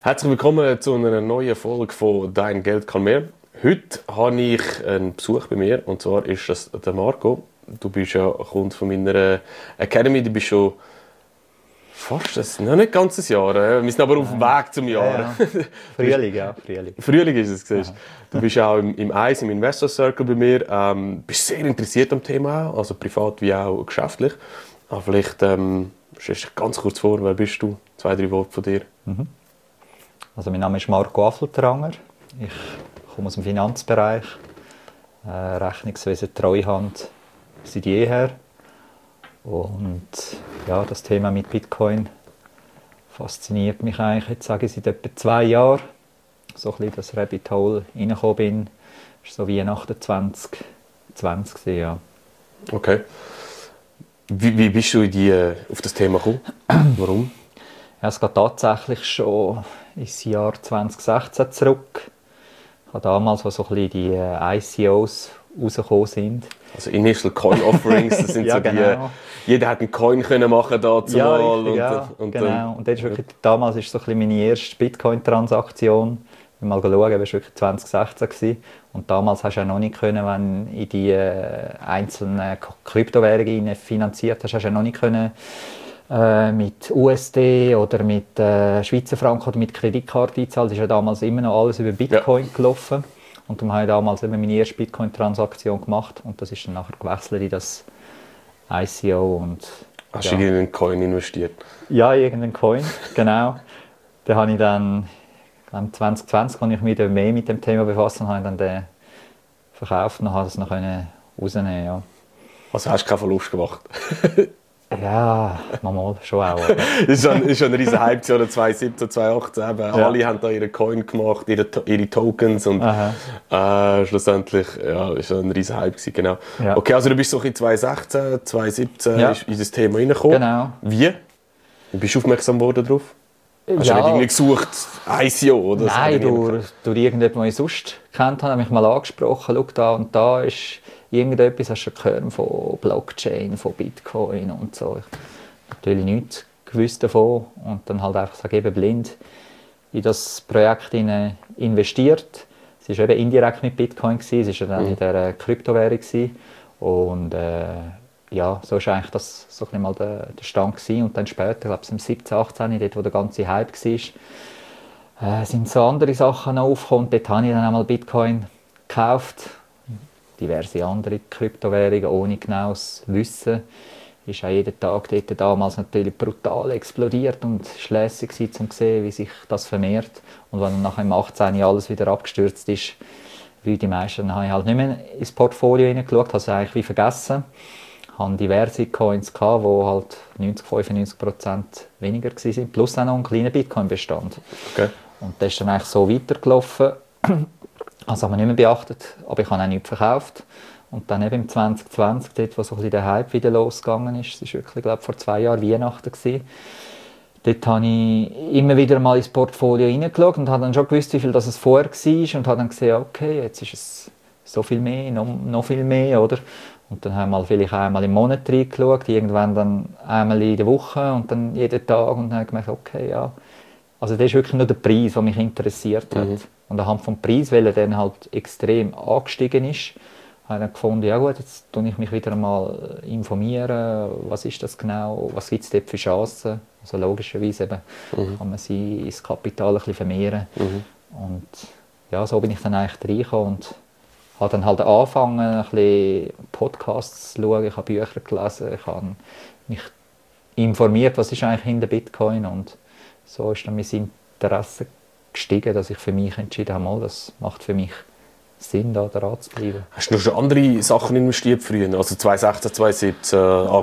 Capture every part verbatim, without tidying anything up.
Herzlich willkommen zu einer neuen Folge von «Dein Geld kann mehr». Heute habe ich einen Besuch bei mir, und zwar ist das der Marco. Du bist ja Kunde von meiner Academy, du bist schon fast, das noch nicht ganz ein Jahr, wir sind aber auf dem Weg zum Jahr. Ja, ja. Frühling, ja, Frühling. Frühling ist es, siehst. Du bist auch im, im Eis, im Investor Circle bei mir, ähm, bist sehr interessiert am Thema, also privat wie auch geschäftlich. Aber vielleicht ähm, stellst du dich ganz kurz vor, wer bist du? Zwei, drei Worte von dir. Mhm. Also mein Name ist Marco Affeltranger. Ich komme aus dem Finanzbereich, äh, Rechnungswesen, Treuhand seit jeher. Und ja, das Thema mit Bitcoin fasziniert mich eigentlich, jetzt sage ich, seit etwa zwei Jahren. So ein bisschen das Rabbit Hole reingekommen bin. Das war so Weihnachten zwanzig zwanzig, ja. Okay. Wie, wie bist du in die, auf das Thema gekommen? Warum? Ja, es geht tatsächlich schon ins Jahr zwanzig sechzehn zurück. Ich habe damals, als so ein bisschen die I C Os rausgekommen sind. Also Initial Coin Offerings, das sind ja, so genau. die, jeder hat einen Coin können machen dazu ja, mal. richtig, und, ja, und, genau. dann, Und das ist wirklich, damals war so ein bisschen meine erste Bitcoin-Transaktion. Ich mal schauen, das war wirklich zwanzig sechzehn gewesen. Und damals hast du auch noch nicht können, wenn du in die äh, einzelnen Kryptowährungen finanziert hast, hast du auch noch nicht können, äh, mit U S D oder mit äh, Schweizer Franken oder mit Kreditkarte einzahlen. Das ist ja damals immer noch alles über Bitcoin ja. gelaufen. Und dann habe ich damals eben meine erste Bitcoin-Transaktion gemacht. Und das ist dann nachher gewechselt in das I C O. Und, hast ja. du in irgendeinen Coin investiert? Ja, irgendeinen Coin, genau. Da habe ich dann, zwanzig zwanzig, als ich mich mehr mit dem Thema befasst habe, habe ich dann den verkauft und habe es noch rausnehmen. Ja. Also hast du keinen Verlust gemacht? Ja, mal schon auch. Es war schon ein riesen Hype, zwanzig siebzehn, zwanzig achtzehn. Ja. Alle haben da ihre Coin gemacht, ihre, ihre Tokens und äh, schlussendlich ja, es war ein riesen Hype. Genau. Ja. Okay, also du bist so in zwanzig sechzehn, zwanzig siebzehn ja. in das Thema reingekommen. Genau. Wie? Wie bist du aufmerksam geworden darauf? Hast ja. du nicht irgendwie gesucht, I C O oder so? Nein, durch, durch irgendjemanden, den ich sonst kennt habe, habe mich mal angesprochen, schau da und da ist irgendetwas, hast du gehört von Blockchain, von Bitcoin und so. Ich habe natürlich nichts gewusst davon und dann halt einfach sage, eben blind in das Projekt investiert. Es war eben indirekt mit Bitcoin, es war dann mhm. in der Kryptowährung und äh, ja, so war eigentlich das so ein mal der, der Stand gewesen. Und dann später, ich glaube im siebzehn, achtzehn, dort wo der ganze Hype war, äh, sind so andere Sachen aufgekommen. Dort habe ich dann einmal Bitcoin gekauft, diverse andere Kryptowährungen, ohne genaues Wissen. Ist auch jeden Tag dort damals natürlich brutal explodiert und es war lässig um zu sehen, wie sich das vermehrt. Und wenn dann nachher im achtzehn alles wieder abgestürzt ist, wie die meisten, dann habe ich halt nicht mehr ins Portfolio hineingeschaut, habe es eigentlich wie vergessen. Ich hatte diverse Coins, die halt neunzig, fünfundneunzig Prozent weniger waren, plus auch noch einen kleinen Bitcoin-Bestand. Okay. Und das ist dann eigentlich so weitergelaufen. Also habe ich nicht mehr beachtet, aber ich habe auch nichts verkauft. Und dann eben im zwanzig zwanzig, dort, wo so ein bisschen der Hype wieder losgegangen ist, das war wirklich, glaube ich, vor zwei Jahren Weihnachten gewesen. Dort habe ich immer wieder mal ins Portfolio hineingeschaut und habe dann schon gewusst, wie viel das es vorher war und habe dann gesehen, okay, jetzt ist es so viel mehr, noch, noch viel mehr, oder? Und dann haben wir vielleicht einmal im Monat reingeschaut, irgendwann dann einmal in der Woche und dann jeden Tag und dann habe ich gemerkt, okay, ja. Also das ist wirklich nur der Preis, der mich interessiert hat. Mhm. Und anhand vom Preis, weil er dann halt extrem angestiegen ist, habe ich dann gefunden, ja gut, jetzt tue ich mich wieder mal informieren, was ist das genau, was gibt es dort für Chancen. Also logischerweise eben mhm. kann man sie ins Kapital ein bisschen vermehren. Mhm. Und ja, so bin ich dann eigentlich reingekommen und habe dann halt angefangen, ein bisschen Podcasts zu schauen, ich habe Bücher gelesen, ich habe mich informiert, was ist eigentlich hinter Bitcoin und so ist dann mein Interesse gestiegen, dass ich für mich entschieden habe, mal, das macht für mich Sinn, da dran zu bleiben. Hast du noch schon andere Sachen investiert früher? Also zwanzig sechzehn, zwanzig siebzehn,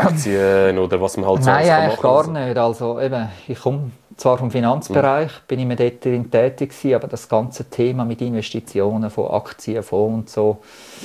Aktien oder was man halt so Nein, eigentlich gar so. nicht. Also eben, ich komme zwar vom Finanzbereich, mhm. bin ich mir dort drin tätig gewesen, aber das ganze Thema mit Investitionen von Aktien, Fonds und so,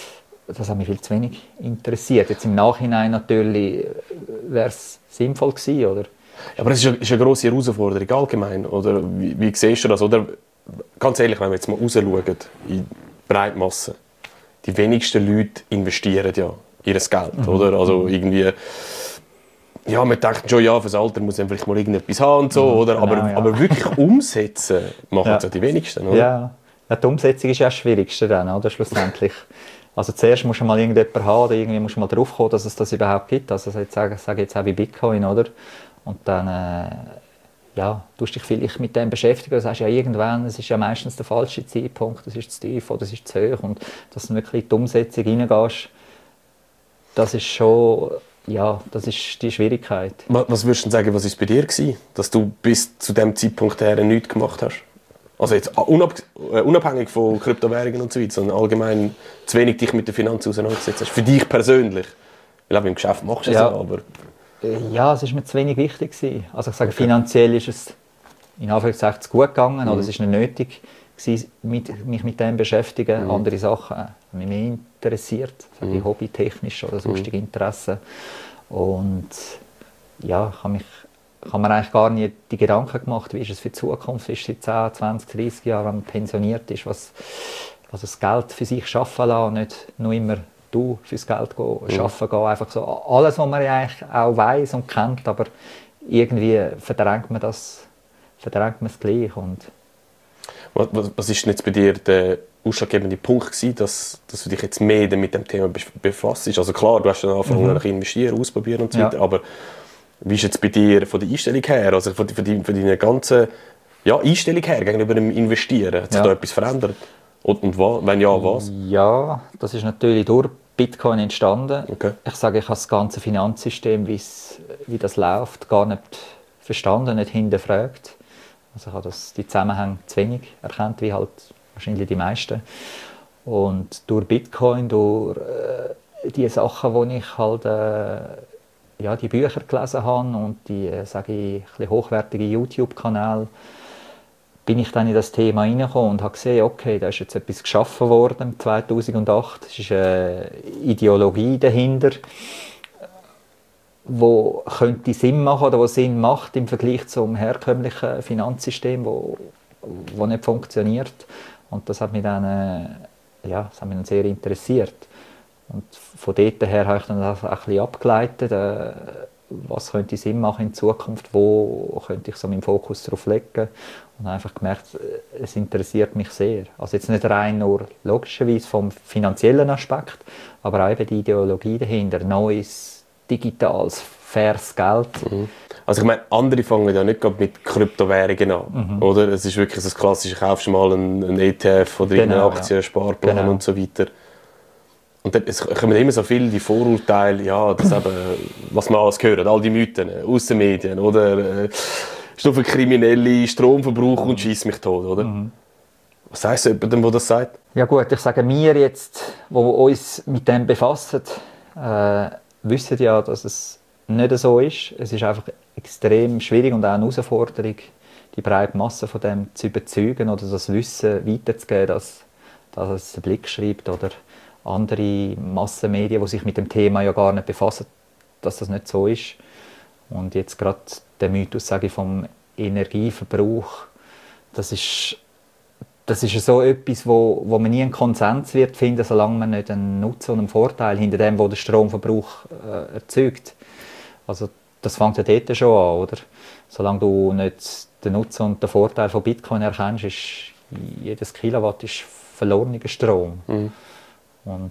das hat mich viel zu wenig interessiert. Jetzt im Nachhinein natürlich wäre es sinnvoll gewesen, oder? Ja, aber es ist eine, ist eine grosse Herausforderung allgemein, oder? Wie, wie siehst du das? Oder ganz ehrlich, wenn wir jetzt mal rausschauen, in Breitmasse, die wenigsten Leute investieren ja ihr Geld, mhm. oder? Also irgendwie ja, man denkt schon, ja, fürs Alter muss man vielleicht mal irgendetwas haben und so, mhm, oder? Aber, genau, ja. aber wirklich umsetzen machen ja. es ja die wenigsten, oder? Ja. ja, die Umsetzung ist ja das Schwierigste dann, oder? Schlussendlich. Also zuerst musst du mal irgendjemanden haben, oder irgendwie musst du mal drauf kommen, dass es das überhaupt gibt. Also ich sage, sage jetzt auch wie Bitcoin, oder? Und dann, äh, ja, tust dich vielleicht mit dem beschäftigen und sagst, ja, irgendwann, es ist ja meistens der falsche Zeitpunkt, es ist zu tief oder es ist zu hoch. Und dass du wirklich in die Umsetzung reingehst, das ist schon, ja, das ist die Schwierigkeit. Was würdest du sagen, was war bei dir gewesen, dass du bis zu diesem Zeitpunkt her nichts gemacht hast? Also jetzt unabhängig von Kryptowährungen und so weiter, sondern allgemein zu wenig dich mit der Finanz auseinandergesetzt hast. Für dich persönlich. Weil auch im Geschäft machst du es ja, aber... Ja, es war mir zu wenig wichtig gewesen. Also ich sage, okay. Finanziell ist es in Anführungszeichen zu gut gegangen, mhm. oder es ist nicht nötig gewesen, mit, mich mit dem zu beschäftigen. Mhm. Andere Sachen haben mich mehr interessiert, sage ich, mhm. hobbytechnisch oder sonstige mhm. Interessen. Und ja, ich habe mich Ich habe mir eigentlich gar nicht die Gedanken gemacht, wie ist es für die Zukunft, wie ist es in zehn, zwanzig, dreissig Jahren, wenn man pensioniert ist, was, was das Geld für sich arbeiten lassen, nicht nur immer du fürs Geld gehen, mhm. arbeiten gehen, einfach so alles, was man ja eigentlich auch weiss und kennt, aber irgendwie verdrängt man das, verdrängt man es gleich. Und was, was, was ist denn jetzt bei dir der ausschlaggebende Punkt gewesen, dass, dass du dich jetzt mehr mit dem Thema befasst? Also klar, du hast dann angefangen mhm. investieren, ausprobieren und so weiter, ja. aber wie ist jetzt bei dir von der Einstellung her, also von, von, die, von deiner ganzen ja, Einstellung her gegenüber dem Investieren? Hat sich ja. da etwas verändert? Und, und was? Wenn ja, was? Ja, das ist natürlich durch Bitcoin entstanden. Okay. Ich sage, ich habe das ganze Finanzsystem, wie das läuft, gar nicht verstanden, nicht hinterfragt. Also ich habe das, die Zusammenhänge zu wenig erkannt, wie halt wahrscheinlich die meisten. Und durch Bitcoin, durch äh, die Sachen, die ich halt... Äh, ja, die Bücher gelesen habe und die, äh, sage ich, ein bisschen hochwertige YouTube-Kanäle, bin ich dann in das Thema hineingekommen und habe gesehen, okay, da ist jetzt etwas geschaffen worden zweitausendacht. Es ist eine Ideologie dahinter, wo könnte Sinn machen oder wo Sinn macht im Vergleich zum herkömmlichen Finanzsystem, wo, wo nicht funktioniert. Und das hat mich dann, äh, ja, das hat mich dann sehr interessiert. Und von dort her habe ich dann auch ein bisschen abgeleitet, äh, was könnte Sinn machen in Zukunft, wo könnte ich so meinen Fokus darauf legen. Und habe einfach gemerkt, es interessiert mich sehr. Also jetzt nicht rein nur logischerweise vom finanziellen Aspekt, aber auch eben die Ideologie dahinter, neues, digitales, faires Geld. Mhm. Also ich meine, andere fangen ja nicht gerade mit Kryptowährungen an, mhm. oder? Es ist wirklich das klassische, kaufst du mal einen, einen E T F oder genau, einen Aktien-Sparplan genau. und so weiter. Und dann, es kommen immer so viele die Vorurteile, ja, das eben, was man alles hört, all die Mythen aus den Medien, oder? Äh, Stoffkriminelle, Stromverbrauch und schieß mich tot, oder? Mhm. Was sagst du jemandem, der das sagt? Ja gut, ich sage mir jetzt, die uns mit dem befassen, äh, wissen ja, dass es nicht so ist. Es ist einfach extrem schwierig und auch eine Herausforderung, die breite Masse von dem zu überzeugen oder das Wissen weiterzugeben, dass, dass es einen Blick schreibt oder andere Massenmedien, die sich mit dem Thema ja gar nicht befassen, dass das nicht so ist. Und jetzt gerade der Mythos, sage ich, vom Energieverbrauch, das ist, das ist so etwas, wo, wo man nie einen Konsens wird finden, solange man nicht einen Nutzen und einen Vorteil hinter dem, wo der Stromverbrauch äh, erzeugt. Also das fängt ja dort schon an, oder? Solange du nicht den Nutzen und den Vorteil von Bitcoin erkennst, ist jedes Kilowatt ist verlorener Strom. Mhm. Und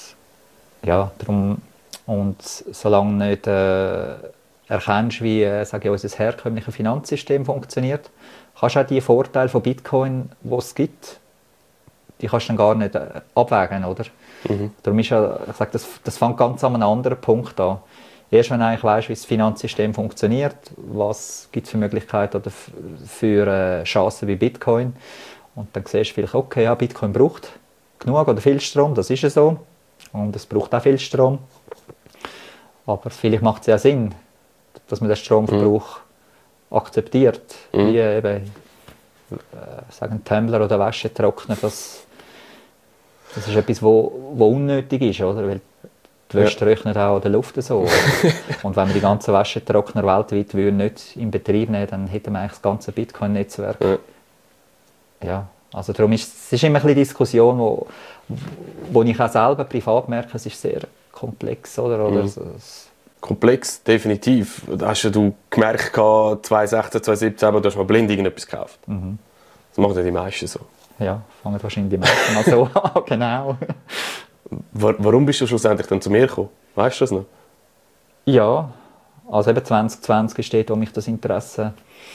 ja, darum, und solange du nicht äh, erkennst, wie äh, sage ich, unser herkömmliches Finanzsystem funktioniert, kannst du auch die Vorteile von Bitcoin, die es gibt, die kannst du dann gar nicht äh, abwägen, oder? Mhm. Darum ist ja, ich sage, das, das fängt ganz an einem anderen Punkt an. Erst wenn du eigentlich weißt, wie das Finanzsystem funktioniert, was gibt es für Möglichkeiten oder für äh, Chancen wie Bitcoin, und dann siehst du vielleicht, okay, ja, Bitcoin braucht genug oder viel Strom, das ist ja so. Und es braucht auch viel Strom. Aber vielleicht macht es ja Sinn, dass man den Stromverbrauch mhm. akzeptiert. Mhm. Wie eben, äh, sagen Tumbler oder Wäschetrockner, das, das ist etwas, wo, wo unnötig ist, oder? Weil die Wäsche ja. trocknet auch in der Luft so. Und wenn wir die ganzen Wäschetrockner weltweit würden nicht in Betrieb nehmen, dann hätten wir eigentlich das ganze Bitcoin-Netzwerk. Ja. ja. Also darum ist es ist immer ein bisschen Diskussion, wo, wo ich auch selber privat merke, es ist sehr komplex, oder? oder mhm. es, Komplex, definitiv. Hast du gemerkt, zwanzig sechzehn, zwanzig siebzehn, du hast mal blind irgendetwas gekauft? Mhm. Das machen ja die meisten so. Ja, fangen wahrscheinlich die meisten mal so an, genau. Warum bist du schlussendlich dann zu mir gekommen? Weißt du das noch? Ja, also eben zwanzig zwanzig ist dort, wo mich das Interesse,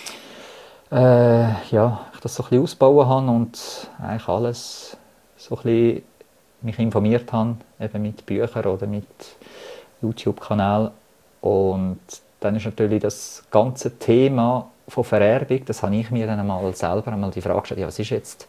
äh, ja, ich das so ein bisschen ausbauen habe und eigentlich alles so ein bisschen mich informiert habe, eben mit Büchern oder mit YouTube-Kanal. Und dann ist natürlich das ganze Thema von Vererbung, das habe ich mir dann einmal selber einmal die Frage gestellt, ja, was ist jetzt,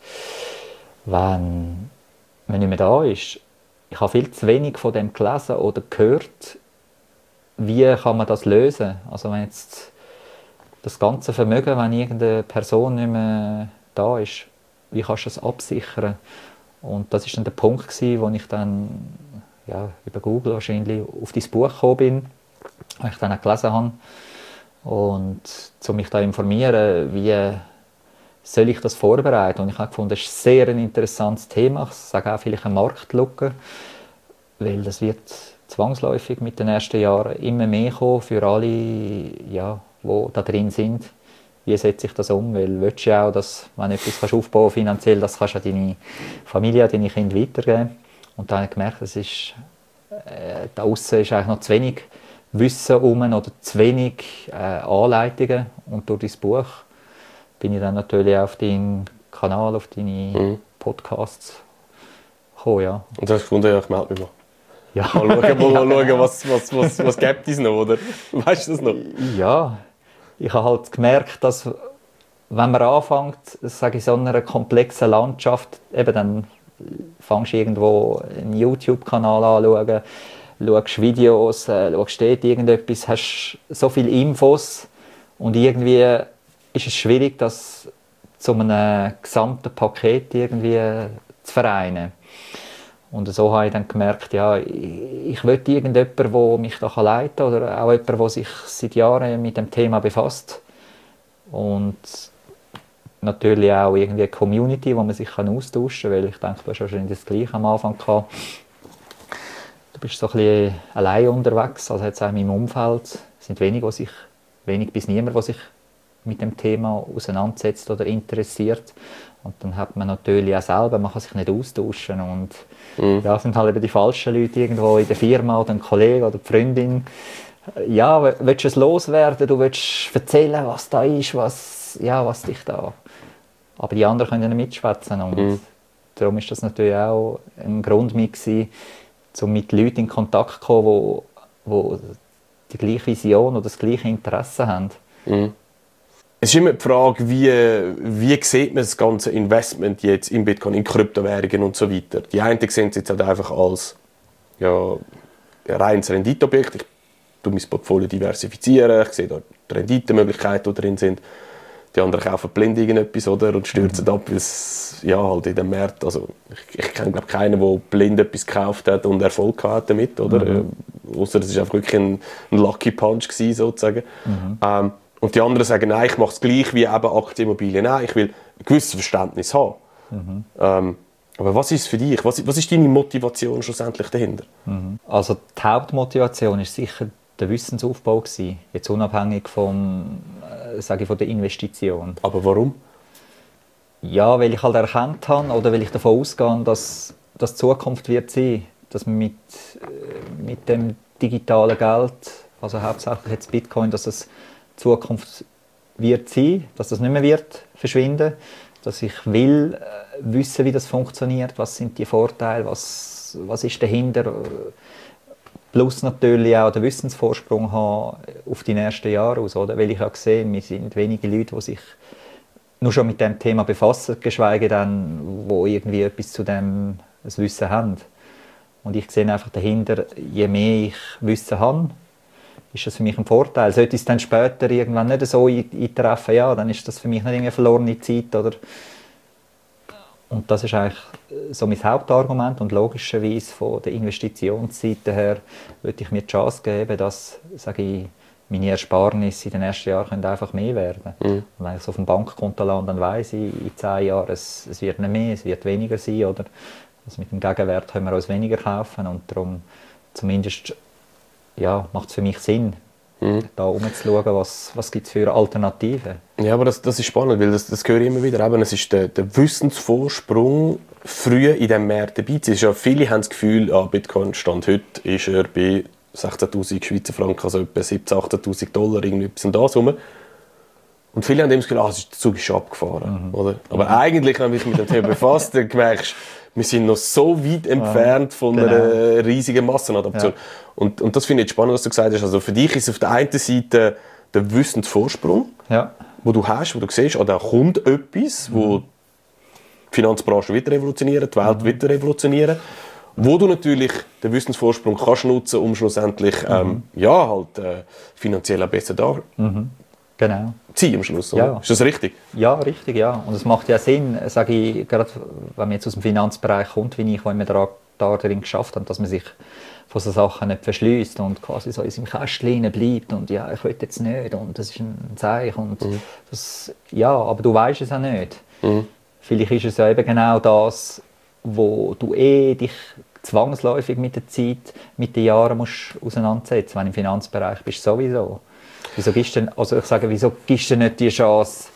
wenn man nicht mehr da ist? Ich habe viel zu wenig von dem gelesen oder gehört, wie kann man das lösen? Also wenn jetzt das ganze Vermögen, wenn irgendeine Person nicht mehr da ist, wie kannst du das absichern? Und das ist dann der Punkt gewesen, wo ich dann ja, über Google wahrscheinlich auf dieses Buch gekommen bin, das ich dann auch gelesen habe. Und um mich da informieren, wie soll ich das vorbereiten? Und ich habe gefunden, das ist sehr ein interessantes Thema. Ich sage auch vielleicht eine Marktlücke, weil das wird zwangsläufig mit den ersten Jahren immer mehr kommen für alle, ja, die da drin sind. Wie setze ich das um? Weil du willst ja auch, dass, wenn du etwas aufbauen kannst, finanziell, das kannst du an deine Familie, deine Kinder weitergeben. Und dann habe ich gemerkt, das ist, äh, da aussen ist eigentlich noch zu wenig Wissen um oder zu wenig äh, Anleitungen. Und durch dein Buch bin ich dann natürlich auf deinen Kanal, auf deine mhm. Podcasts gekommen. Ja. Und du hast gefunden, ja, ich melde mich mal. Ja. Mal schauen, mal, ja, mal genau. schauen was, was, was, was gibt es noch, oder? Weißt du das noch? Ja, ich habe halt gemerkt, dass wenn man anfängt, sage ich, so einer komplexen Landschaft, eben dann fängst du irgendwo einen YouTube-Kanal an, schaust Videos, äh, schaust dort irgendetwas, hast so viele Infos und irgendwie ist es schwierig, das zu einem gesamten Paket irgendwie zu vereinen. Und so habe ich dann gemerkt, ja, ich, ich will irgendjemanden, der mich da leiten kann oder auch jemand, der sich seit Jahren mit dem Thema befasst. Und natürlich auch irgendwie eine Community, wo man sich austauschen kann, weil ich denke, du hast wahrscheinlich das Gleiche am Anfang gehabt. Du bist so ein bisschen allein unterwegs, also jetzt auch in meinem Umfeld es sind wenige, sich, wenig bis niemand, der sich mit dem Thema auseinandersetzt oder interessiert. Und dann hat man natürlich auch selber, man kann sich nicht austauschen. Und mhm. ja, es sind halt eben die falschen Leute irgendwo in der Firma oder ein Kollege oder die Freundin. Ja, willst du es loswerden, du willst erzählen, was da ist, was, ja, was dich da... Aber die anderen können ja nicht mitschwätzen. Und mhm. darum ist das natürlich auch ein Grund mit gewesen, um mit Leuten in Kontakt zu kommen, die, die die gleiche Vision oder das gleiche Interesse haben. Mhm. Es ist immer die Frage, wie, wie sieht man das ganze Investment jetzt in Bitcoin, in Kryptowährungen und so weiter. Die einen sehen es jetzt halt einfach als ja, ein reines Renditeobjekt. Ich tue mein Portfolio diversifizieren, ich sehe da die Renditemöglichkeiten, die drin sind. Die anderen kaufen blind irgendetwas oder, und stürzen mhm. ab, weil es ja, halt in dem Markt, also ich, ich kenne glaube keinen, der blind etwas gekauft hat und Erfolg hat damit, oder? Mhm. Äh, ausser es war einfach wirklich ein, ein Lucky Punch gewesen, sozusagen. Mhm. Ähm, und die anderen sagen, nein, ich mache es gleich wie eben Aktienimmobilien. Nein, ich will ein gewisses Verständnis haben. Mhm. Ähm, aber was ist es für dich? Was, was ist deine Motivation schlussendlich dahinter? Mhm. Also die Hauptmotivation ist sicher der Wissensaufbau gewesen, jetzt unabhängig vom, äh, sage ich, von der Investition. Aber warum? Ja, weil ich halt erkannt habe oder weil ich davon ausgehe, dass das Zukunft wird sein, dass man mit, äh, mit dem digitalen Geld, also hauptsächlich jetzt Bitcoin, dass das Zukunft wird sein, dass das nicht mehr wird verschwinden, dass ich will äh, wissen, wie das funktioniert, was sind die Vorteile, was, was ist dahinter, plus natürlich auch den Wissensvorsprung haben auf die nächsten Jahre aus, oder? Weil ich habe gesehen, wir sind wenige Leute, die sich nur schon mit dem Thema befassen, geschweige denn, wo irgendwie etwas zu dem das Wissen haben. Und ich sehe einfach dahinter, je mehr ich Wissen habe, ist das für mich ein Vorteil. Sollte es dann später irgendwann nicht so eintreffen, ja, dann ist das für mich nicht eine verlorene Zeit, oder? Und das ist eigentlich so mein Hauptargument und logischerweise von der Investitionsseite her würde ich mir die Chance geben, dass, sage ich, meine Ersparnisse in den ersten Jahren einfach mehr werden. Mhm. Und wenn ich es auf dem Bankkonto lande, dann weiss ich, in zehn Jahren, es, es wird nicht mehr, es wird weniger sein, oder? Also mit dem Gegenwert können wir uns weniger kaufen und darum zumindest ja, macht es für mich Sinn, mhm. da umzuschauen, was, was gibt es für Alternativen. Ja, aber das, das ist spannend, weil das, das höre ich immer wieder. Eben, es ist der, der Wissensvorsprung, früh in diesem Markt dabei zu sein. Ja, viele haben das Gefühl, ah, Bitcoin stand heute, ist er bei sechzehntausend Schweizer Franken, also etwa siebzehntausend, achtzehntausend Dollar, irgendwie etwas und das rum. Und viele haben immer das Gefühl, ah, der Zug ist schon abgefahren. Mhm. Oder? Aber mhm. eigentlich, wenn du dich mit dem Thema befasst, dann merkst du, wir sind noch so weit entfernt von genau. einer riesigen Massenadaption. Ja. Und, und das finde ich spannend, was du gesagt hast. Also für dich ist auf der einen Seite der Wissensvorsprung, ja. wo du hast, wo du siehst, ah, da kommt etwas, mhm. wo die Finanzbranche wieder revolutionieren, die Welt mhm. wieder revolutionieren, wo du natürlich den Wissensvorsprung kannst nutzen, um schlussendlich mhm. ähm, ja, halt, äh, finanziell auch besser da mhm. genau. ziehen am Schluss. Oder? Ja. Ist das richtig? Ja, richtig, ja. Und es macht ja Sinn, sage ich, gerade wenn man jetzt aus dem Finanzbereich kommt, wie ich, wo wir da, da darin geschafft haben, dass man sich von so Sachen nicht verschließt und quasi so in seinem Kästchen bleibt und ja, ich will jetzt nicht und das ist ein Zeichen und mhm. das, ja, aber du weißt es auch nicht. Mhm. Vielleicht ist es ja eben genau das, wo du eh dich zwangsläufig mit der Zeit, mit den Jahren musst auseinandersetzen, wenn du im Finanzbereich bist, sowieso. Wieso gibst du denn, also ich sage, wieso gibst du nicht die Chance,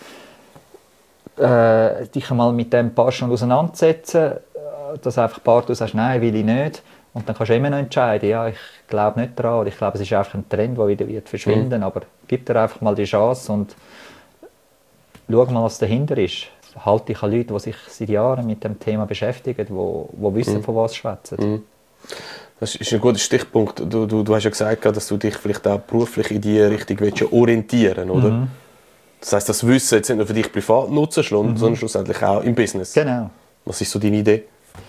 äh, dich einmal mit dem paar Stunden auseinandersetzen, dass einfach ein paar du sagst, nein, will ich nicht. Und dann kannst du immer noch entscheiden, ja, ich glaube nicht daran, oder ich glaube, es ist einfach ein Trend, der wieder wird verschwinden, mhm. aber gib dir einfach mal die Chance und schau mal, was dahinter ist. Halte dich an Leute, die sich seit Jahren mit dem Thema beschäftigen, die, die wissen, mhm. von was sie schwätzen. Mhm. Das ist ein guter Stichpunkt. Du, du, du hast ja gesagt, dass du dich vielleicht auch beruflich in diese Richtung willst, orientieren willst, oder? Mhm. Das heisst, das Wissen jetzt nicht nur für dich privat nutzen, mhm. sondern schlussendlich auch im Business. Genau. Was ist so deine Idee?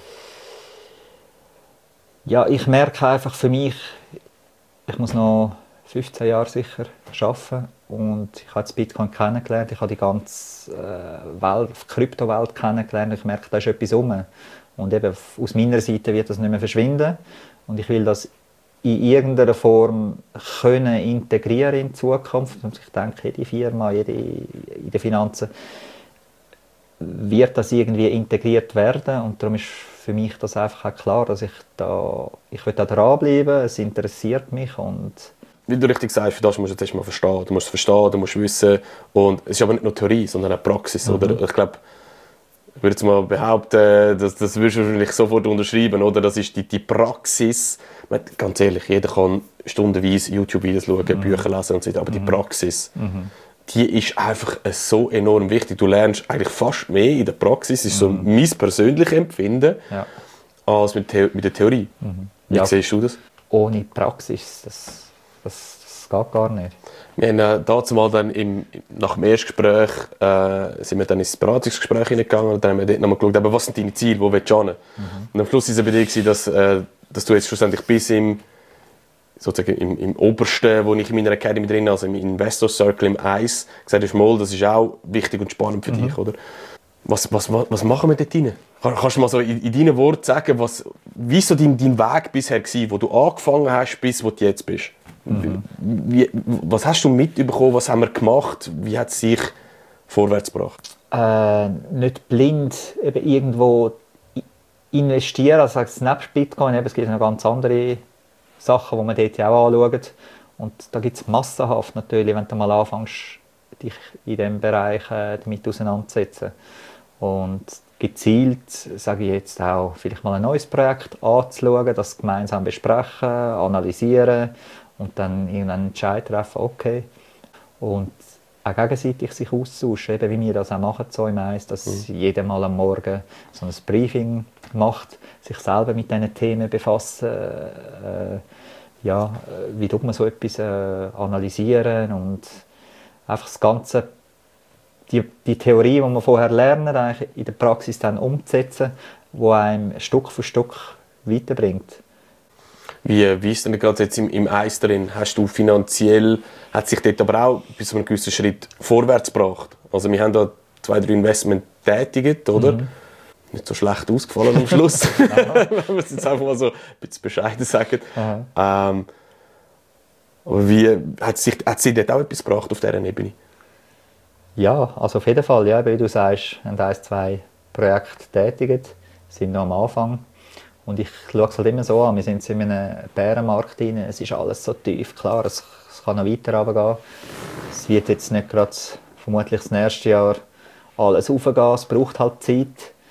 Ja, ich merke einfach für mich, ich muss noch fünfzehn Jahre sicher arbeiten und ich habe jetzt Bitcoin kennengelernt, ich habe die ganze Welt, die Kryptowelt kennengelernt, ich merke, da ist etwas rum. Und eben aus meiner Seite wird das nicht mehr verschwinden und ich will das in irgendeiner Form können integrieren in Zukunft. Und ich denke, jede Firma, jede in den Finanzen wird das irgendwie integriert werden und darum ist für mich das einfach auch klar, dass ich da, ich will da dranbleiben, es interessiert mich und wie du richtig sagst, für das musst du jetzt erstmal verstehen. Du musst es verstehen, du musst wissen und es ist aber nicht nur Theorie, sondern auch Praxis. Mhm. Oder? Ich glaube, ich würde jetzt mal behaupten, das, das würdest du wahrscheinlich sofort unterschreiben, oder? Das ist die, die Praxis. Ganz ehrlich, jeder kann stundenweise YouTube-Videos schauen, mhm. Bücher lesen und so weiter, aber mhm. die Praxis, mhm. die ist einfach so enorm wichtig. Du lernst eigentlich fast mehr in der Praxis, das ist so mhm. mein persönliches Empfinden, ja. als mit, The- mit der Theorie. Mhm. Wie ja. siehst du das? Ohne Praxis, das, das, das geht gar nicht. Wir haben äh, dazu mal dann im, nach dem Erstgespräch äh, sind wir dann ins Beratungsgespräch hineingegangen und dann haben wir dort nochmal geschaut, aber was sind deine Ziele, wo willst du hin? Mhm. Und am Schluss war es bei dir, dass, äh, dass du jetzt schlussendlich bis im, sozusagen im, im Obersten, wo ich in meiner Academy drin, also im Investor Circle, im Eis, gesagt hast, mal, das ist auch wichtig und spannend für mhm. dich, oder? Was, was, was machen wir dort rein? Kannst du mal so in, in deinen Worten sagen, was, wie so dein, dein Weg bisher war, wo du angefangen hast, bis wo du jetzt bist? Mhm. Wie, was hast du mitbekommen, was haben wir gemacht, wie hat es sich vorwärts gebracht? Äh, nicht blind eben irgendwo investieren, also nebst Bitcoin, eben, es gibt noch ganz andere Sachen, die man dort ja auch anschaut. Und da gibt es massenhaft natürlich, wenn du mal anfängst, dich in diesem Bereich äh, damit auseinanderzusetzen. Und gezielt, sage ich jetzt auch, vielleicht mal ein neues Projekt anzuschauen, das gemeinsam besprechen, analysieren und dann irgendeinen Entscheid treffen, okay. Und auch gegenseitig sich austauschen, eben wie wir das auch machen, so im Eis, dass mhm. jeder mal am Morgen so ein Briefing macht, sich selber mit diesen Themen befassen, äh, ja, wie tut man so etwas äh, analysieren und einfach das Ganze, die, die Theorie, die man vorher lernen, eigentlich in der Praxis dann umzusetzen, die einem Stück für Stück weiterbringt. Wie, wie ist denn gerade jetzt im, im Eis drin? Hast du finanziell, hat sich dort aber auch bis zu einem gewissen Schritt vorwärts gebracht? Also wir haben da zwei, drei Investments tätigt, oder? Mhm. Nicht so schlecht ausgefallen am Schluss, wenn wir es jetzt einfach mal so ein bisschen bescheiden sagen. Ähm, aber wie, hat sich, hat sich dort auch etwas gebracht auf dieser Ebene? Ja, also auf jeden Fall. Ja, wie du sagst, wir haben ein, zwei Projekte tätigt, sind noch am Anfang. Und ich schaue es halt immer so an, wir sind in einem Bärenmarkt rein, es ist alles so tief, klar, es, es kann noch weiter runtergehen. Es wird jetzt nicht gerade, vermutlich das nächste Jahr, alles raufgehen, es braucht halt Zeit.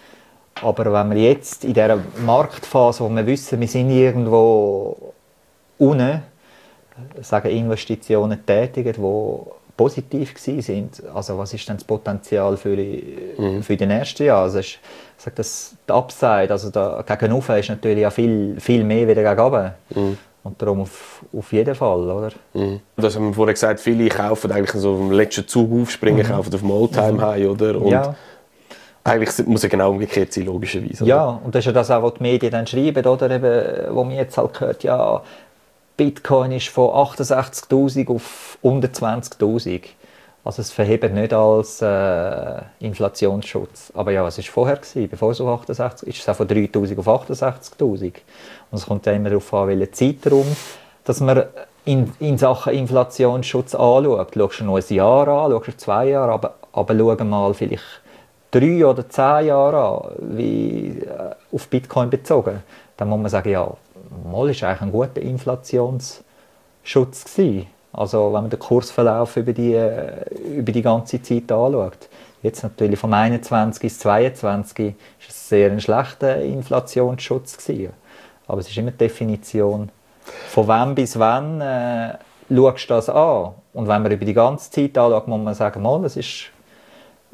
Aber wenn wir jetzt in dieser Marktphase, wo wir wissen, wir sind irgendwo unten, sagen Investitionen tätigen, die positiv waren, also was ist denn das Potenzial für die, mhm. für die nächsten Jahre? Also ich sage, das, die Upside, also da, gegenüber ist natürlich ja viel, viel mehr wieder gegenüber. Mhm. Und darum auf, auf jeden Fall, oder? Mhm. Das haben wir vorhin gesagt, viele kaufen eigentlich so auf dem letzten Zug aufspringen, mhm. kaufen auf dem Oldtimer, mhm. oder? Und ja. Eigentlich muss es genau umgekehrt sein, logischerweise. Oder? Ja, und das ist ja das auch, was die Medien dann schreiben, oder? Eben, wo man jetzt halt hört, ja, Bitcoin ist von achtundsechzigtausend auf unter zwanzigtausend. Also es verhebt nicht als äh, Inflationsschutz. Aber ja, was war vorher gewesen? Bevor es auf achtundsechzig ist es auch von dreitausend auf achtundsechzigtausend. Und es kommt ja immer darauf an, welchen Zeitraum, dass man in, in Sachen Inflationsschutz anschaut. Schaust du noch ein Jahr an, schaust du zwei Jahre, aber, aber schau mal vielleicht drei oder zehn Jahre an, wie äh, auf Bitcoin bezogen. Dann muss man sagen, ja, mal ist eigentlich ein guter Inflationsschutz gewesen. Also wenn man den Kursverlauf über die, über die ganze Zeit anschaut. Jetzt natürlich vom einundzwanzig bis zweiundzwanzig war es sehr ein schlechter Inflationsschutz gewesen. Aber es ist immer die Definition, von wann bis wann äh, schaust du das an. Und wenn man über die ganze Zeit anschaut, muss man sagen, mal, es ist, äh,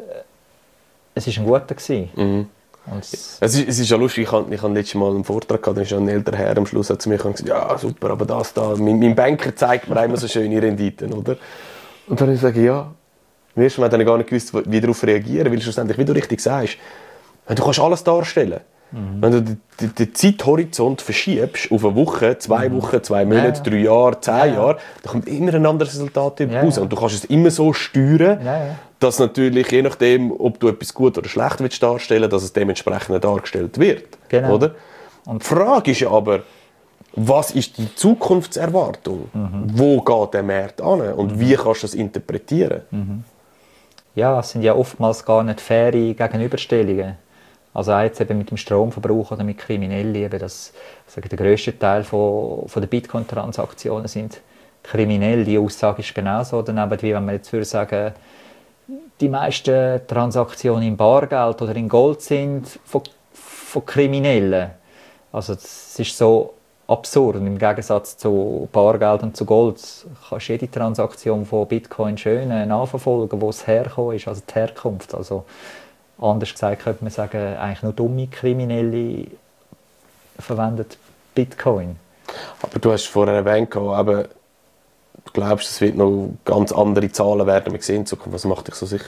es ist ein guter gewesen. Mhm. Es ist, es ist ja lustig, ich hatte, ich hatte letztes Mal einen Vortrag gehabt, da ist ein älterer Herr am Schluss hat zu mir gesagt, ja super, aber das da, mein, mein Banker zeigt mir immer so schöne Renditen, oder? Und dann habe ich gesagt, ja, im ersten Mal habe ich gar nicht gewusst, wie darauf reagieren, weil schlussendlich, wie du richtig sagst, du kannst alles darstellen. Mhm. Wenn du den, den, den Zeithorizont verschiebst auf eine Woche, zwei mhm. Wochen, zwei Monate, ja, ja. drei Jahre, zehn ja, ja. Jahre, dann kommt immer ein anderes Resultat ja, raus. Ja. Und du kannst es immer so steuern, ja, ja. dass natürlich, je nachdem, ob du etwas gut oder schlecht willst darstellen, dass es dementsprechend dargestellt wird. Genau. Oder? Und die Frage ist ja aber, was ist die Zukunftserwartung? Mhm. Wo geht der Markt an? Und mhm. wie kannst du das interpretieren? Mhm. Ja, es sind ja oftmals gar nicht faire Gegenüberstellungen. Also auch jetzt eben mit dem Stromverbrauch oder mit Kriminellen, eben das, sagen, der grösste Teil von, von der Bitcoin-Transaktionen sind kriminell. Die Aussage ist genauso. Daneben, wie wenn wir jetzt würde sagen, die meisten Transaktionen in Bargeld oder in Gold sind von, von Kriminellen. Also das ist so absurd. Im Gegensatz zu Bargeld und zu Gold kannst du jede Transaktion von Bitcoin schön nachverfolgen, wo es hergekommen ist, also die Herkunft. Also anders gesagt könnte man sagen, eigentlich nur dumme Kriminelle verwenden Bitcoin. Aber du hast vorher erwähnt, aber du glaubst, es wird noch ganz andere Zahlen werden wir sehen in Zukunft. Was macht dich so sicher?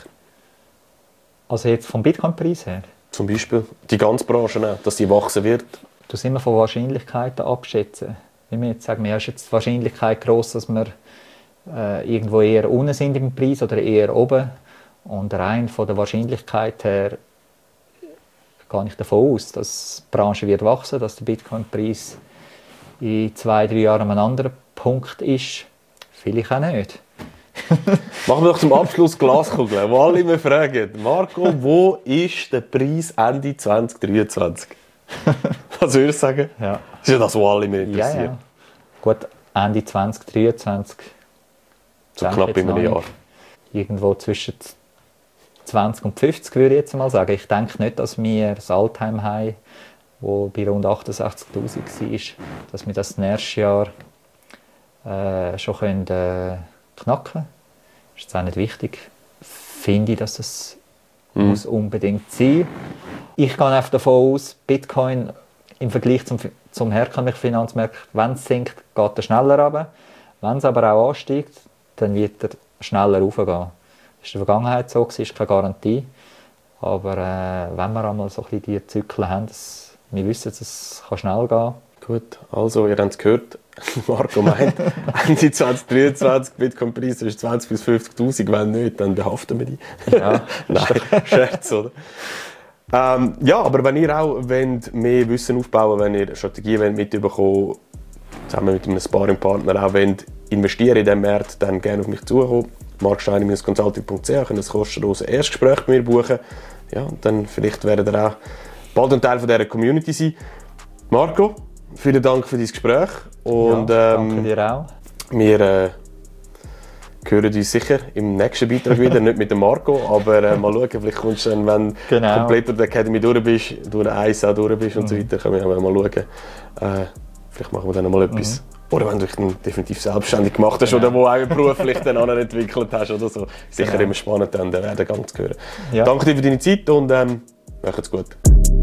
Also jetzt vom Bitcoin-Preis her? Zum Beispiel die ganze Branche auch, dass die wachsen wird? Du immer von Wahrscheinlichkeiten abschätzen. Wenn wir jetzt sagen, ja, ist jetzt die Wahrscheinlichkeit gross, dass wir äh, irgendwo eher unten sind im Preis oder eher oben. Und rein von der Wahrscheinlichkeit her gehe ich davon aus, dass die Branche wird wachsen, dass der Bitcoin-Preis in zwei, drei Jahren an einem anderen Punkt ist. Vielleicht auch nicht. Machen wir doch zum Abschluss Glaskugel, wo alle immer fragen, Marco, wo ist der Preis Ende zwanzig dreiundzwanzig? Was würdest du sagen? Ja. Das ist ja das, was alle mehr interessiert. Ja, ja. Gut, Ende zwanzig dreiundzwanzig. So knapp in einem Jahr. Irgendwo zwischen zwanzig und fünfzig würde ich jetzt mal sagen. Ich denke nicht, dass wir das All-Time-High, das bei rund achtundsechzigtausend war, dass wir das nächste Jahr äh, schon können, äh, knacken können. Das ist jetzt auch nicht wichtig. Finde ich, dass das mhm. muss unbedingt sein. Ich gehe einfach davon aus, Bitcoin im Vergleich zum, zum herkömmlichen Finanzmarkt, wenn es sinkt, geht er schneller runter. Wenn es aber auch ansteigt, dann wird er schneller raufgehen. Das war in der Vergangenheit so, ist keine Garantie. Aber äh, wenn wir einmal so ein bisschen die Zyklen haben, dass wir wissen, dass es schnell gehen kann. Gut, also, ihr habt es gehört, Marco meint, Ende zwanzig dreiundzwanzig Bitcoin-Preis ist zwanzig bis fünfzigtausend, wenn nicht, dann behaften wir die. Ja, nein, Scherz, oder? Ähm, ja, aber wenn ihr auch wollt, mehr Wissen aufbauen wollt, wenn ihr Strategien mitbekommen wollt, zusammen mit einem Sparringpartner auch wollt, investieren in diesen Markt, dann gerne auf mich zukommen. mark steiner consulting punkt c h könnt ein kostenloses Erstgespräch mit mir buchen. Ja, dann vielleicht werdet ihr auch bald ein Teil von dieser Community sein. Marco, vielen Dank für dein Gespräch. Und, ja, ähm, danke dir auch. Wir äh, hören uns sicher im nächsten Beitrag wieder, nicht mit dem Marco, aber äh, mal schauen, vielleicht kommst du dann, wenn du genau. komplett durch die Academy durch bist, durch eins auch durch bist und mhm. so weiter, können wir mal schauen. Äh, vielleicht machen wir dann mal etwas. Mhm. Oder wenn du dich dann definitiv selbstständig gemacht hast genau. oder wo auch beruflich dann anderen entwickelt hast oder so. Sicher genau. immer spannend, dann den Werdegang zu hören. Ja. Danke dir für deine Zeit und ähm, macht's gut.